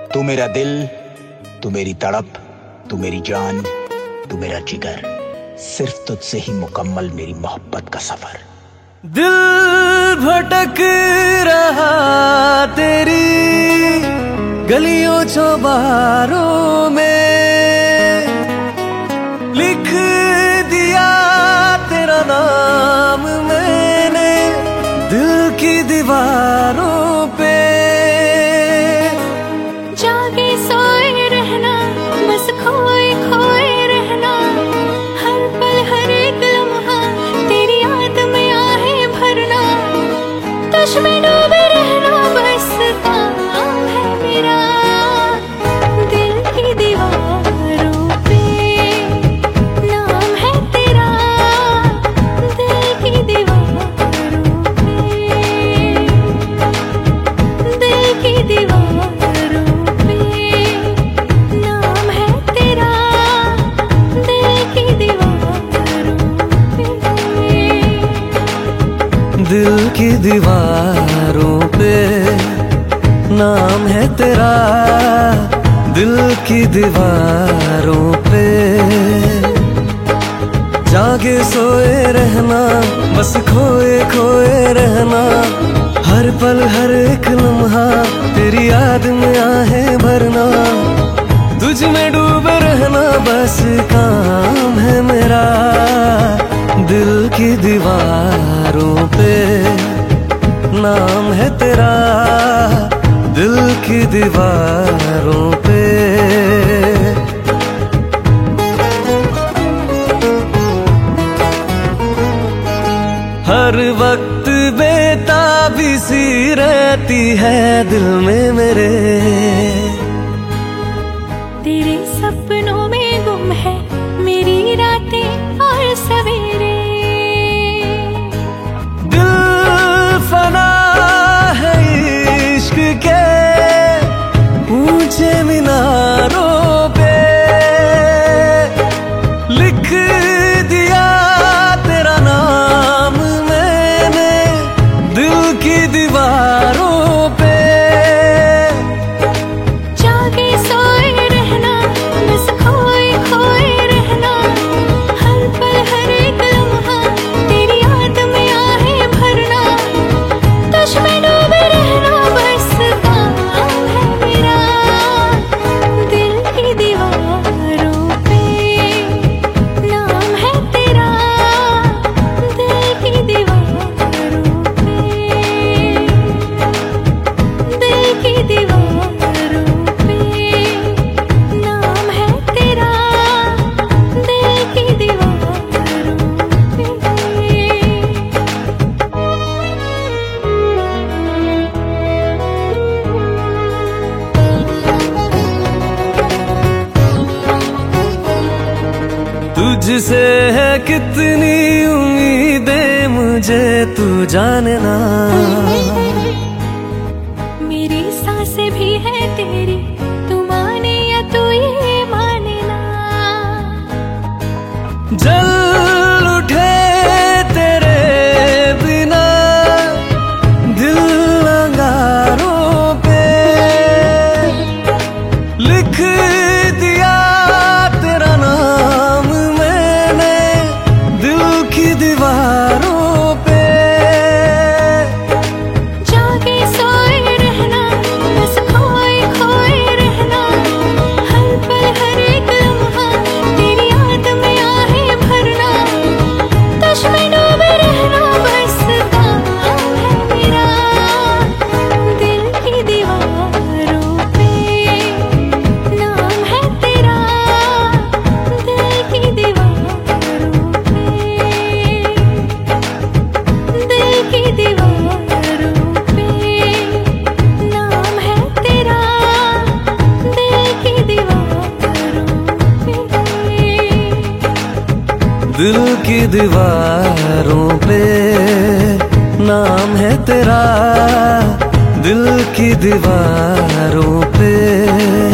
तू मेरा दिल, तू मेरी तड़प, तू मेरी जान, तू मेरा जिगर, सिर्फ तुझसे ही मुकम्मल मेरी मोहब्बत का सफर। दिल भटक रहा तेरी गलियों चौबारों में, लिख दिया तेरा नाम मैंने दिल की दीवारों पे। जागे सोए रहना, बस खोए खोए रहना, हर पल हर एक लम्हा तेरी याद में आहें भरना। तुझ में डूबे रहना बस काम है मेरा, दिल की दीवारों पे नाम है तेरा, दिल की दीवारों पे, दिल की दीवारों पे नाम है तेरा, दिल की दीवारों पे। दिल की दीवारों पे नाम है तेरा, दिल की दीवारों पे। जागे सोए रहना, बस खोए खोए रहना, हर पल हर एक लम्हा तेरी याद में आहें भरना। तुझ में डूबे रहना बस काम है मेरा, दिल की दीवारों पे नाम है तेरा, दिल की दीवारों पे। हर वक्त बेताबी सी रहती है दिल में मेरे, तेरे सपनों में गुम है मेरी रातें और सवेरे। दिल फना है इश्क के ऊंचे मीनारों पे, लिख दिया तेरा नाम मैंने दिल की दीवारों पे। जागे सोए रहना, बस खोए खोए रहना, हर पल हर एक लम्हा तेरी याद में आहें भरना। तुझ में डूबे रहना बस काम है मेरा, दिल की दीवारों पे नाम है तेरा, दिल की दीवारों पे, दिल की दीवारों पे नाम है तेरा, दिल की दीवारों पे। तुझसे है कितनी उम्मीदें मुझे तू जानना, मेरी सांसें भी है तेरी, तू माने या तू ये माने ना। जल उठे तेरे बिना दिल अंगारों पे, लिख दिया तेरा नाम मैंने दिल की दीवारों पे। जागे सोए रहना, बस खोए खोए रहना, हर पल हर एक लम्हा तेरी याद में आहें भरना। तुझ में डूबे रहना बस काम है मेरा, दिल की दीवारों पे नाम है तेरा, दिल की दीवारों पे, दिल की दीवारों पे नाम है तेरा, दिल की दीवारों पे। दिल की दीवारों पे नाम है तेरा, दिल की दीवारों पे।